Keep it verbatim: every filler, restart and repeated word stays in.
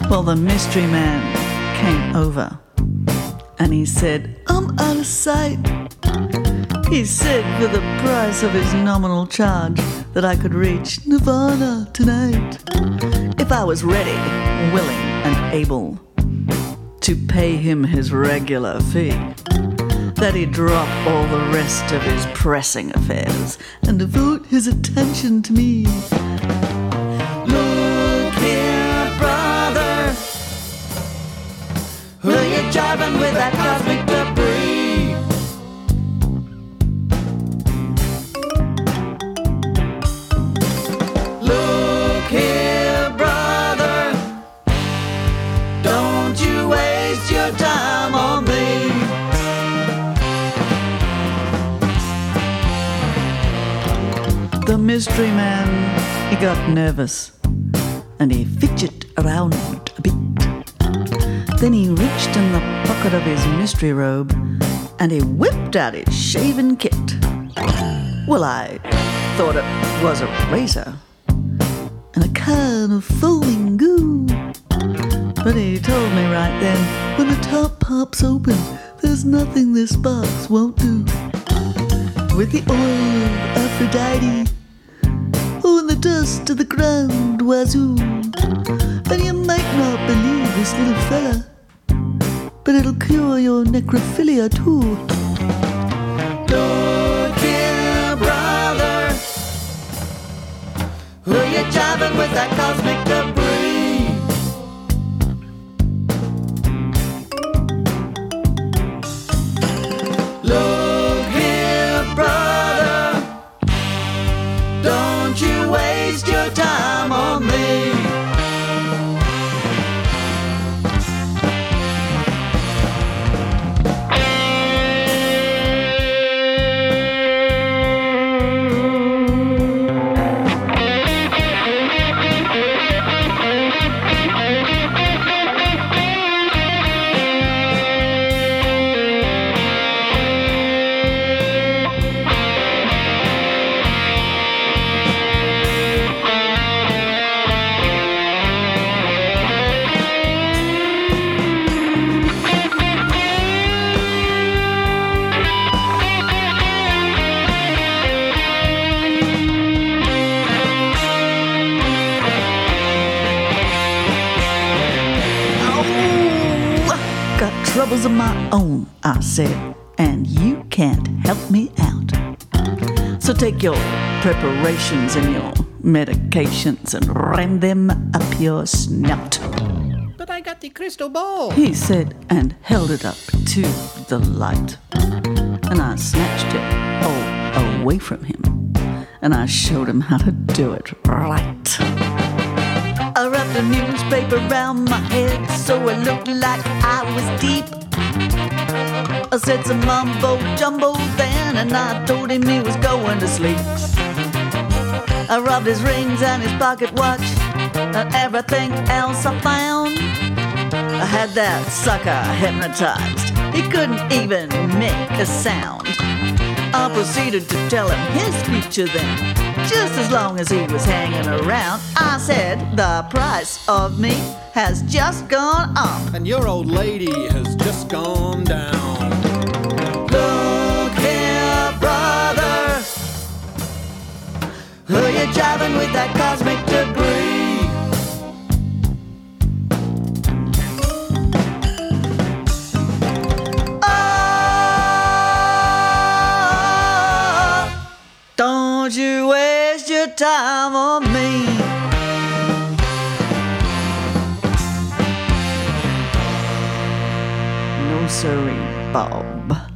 Well, the mystery man came over and he said, I'm out of sight. He said for the price of his nominal charge that I could reach Nirvana tonight if I was ready, willing and able to pay him his regular fee, that he'd drop all the rest of his pressing affairs and devote his attention to me. Look here, brother, who you jiving with that cosmic debris? Look here, brother, don't you waste your time on me. The mystery man, he got nervous and he fidgeted around a bit. Then he reached in the pocket of his mystery robe and he whipped out his shaving kit. Well, I thought it was a razor and a can of foaming goo. But he told me right then, when the top pops open, there's nothing this box won't do. With the oil of Aphrodite, oh, and the dust of the Grand Wazoo. And you might not believe this little fella, but it'll cure your necrophilia too. Look here, brother, who you jiving with that cosmic debris? Look here, brother, don't you waste your time on me. Got troubles of my own, I said, and you can't help me out. So take your preparations and your medications and ram them up your snout. But I got the crystal ball, he said, and held it up to the light. And I snatched it all away from him, and I showed him how to do it right. I wrapped a newspaper around my head so it looked like I was deep. I said some mumbo jumbo then, and I told him he was going to sleep. I robbed his rings and his pocket watch and everything else I found. I had that sucker hypnotized, he couldn't even make a sound. I proceeded to tell him his future then, just as long as he was hanging around. I said, the price of me has just gone up, and your old lady has just gone down. Look here, brother, who you jiving with that cosmic debris? Oh, don't you waste your time on me. No siree, Bob.